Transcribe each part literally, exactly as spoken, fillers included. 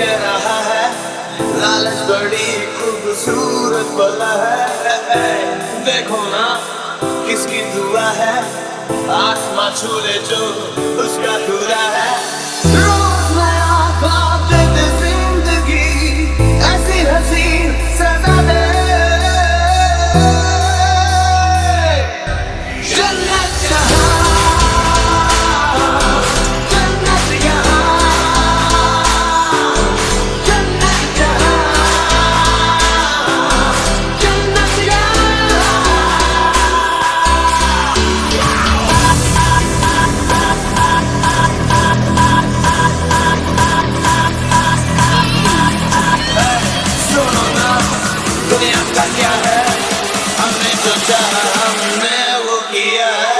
कह रहा है, लालच बड़ी खूबसूरत बला है। देखो ना किसकी दुआ है, आसमां छू ले जो उसका खुदा है। रोज नया ख्वाब देते जिंदगी, ऐसी हसीन सजा दे। जन्नत दुनिया का क्या है, हमने जो चाहा हमने वो किया है।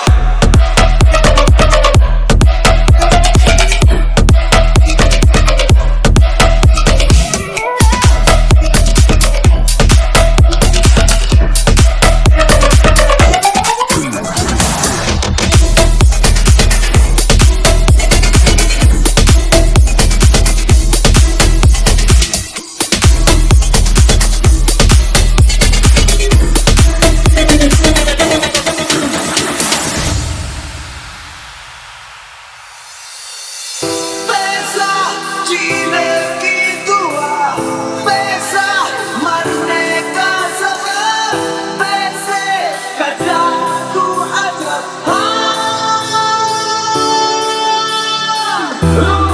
जीने की दुआ, पैसा मरने का सबब, पैसे का जादू अजब। हाँ